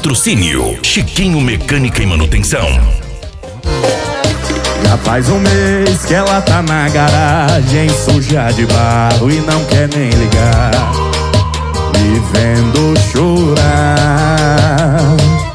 Patrocínio Chiquinho Mecânica e Manutenção. Já faz um mês que ela tá na garagem, suja de barro e não quer nem ligar, me vendo chorar.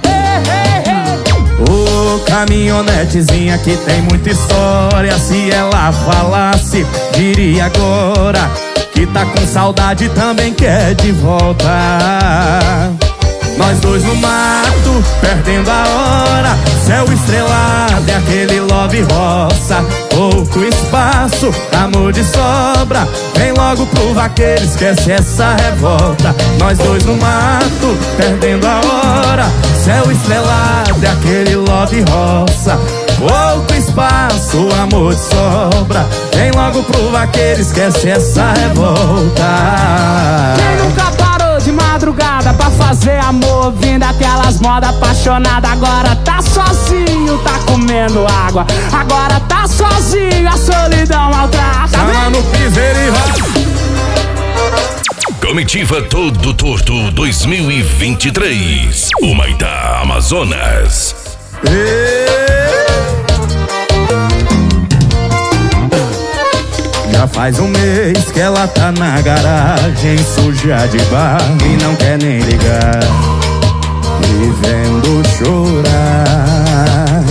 Ô, caminhonetezinha que tem muita história, se ela falasse, diria agora que tá com saudade e também quer de volta. Nós dois no mato, perdendo a hora, céu estrelado é aquele love roça. Pouco espaço, amor de sobra, vem logo pro vaqueiro, esquece essa revolta. Nós dois no mato, perdendo a hora, céu estrelado é aquele love roça. Pouco espaço, amor de sobra, vem logo pro vaqueiro, esquece essa revolta. Quem nunca parou de madrugada pra fazer amor, vindo aquelas modas apaixonadas? Agora tá sozinho, tá comendo água, agora tá sozinho, a solidão maltrata. Chama no piseiro e roda. Comitiva Todo Torto 2023, Humaitá, Amazonas. Já faz um mês que ela tá na garagem, suja de barro e não quer nem ligar, me vendo chorar.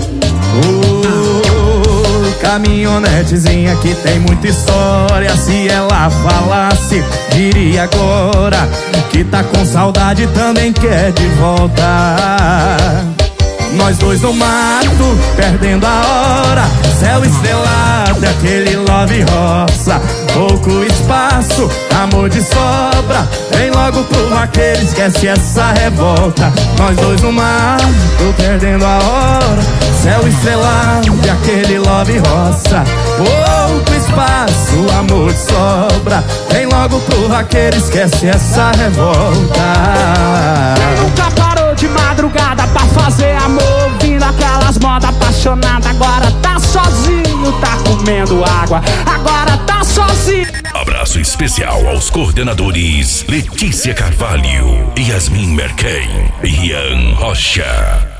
Caminhonetezinha que tem muita história, se ela falasse, diria agora que tá com saudade e também quer de volta. Nós dois no mato, perdendo a hora, céu estrelado, aquele love roça. Pouco espaço, amor de sobra, vem logo pro vaqueiro, esquece essa revolta. Nós dois no mato, perdendo a hora, céu estrelado, aquele love roça. Pouco espaço, amor de sobra, vem logo pro vaqueiro, esquece essa revolta. Quem nunca parou de madrugada pra fazer amor, vindo aquelas modas apaixonadas? Agora tá sozinho, tá comendo água, agora tá sozinho. Abraço especial aos coordenadores Letícia Carvalho, Yasmin Merquem e Ian Rocha.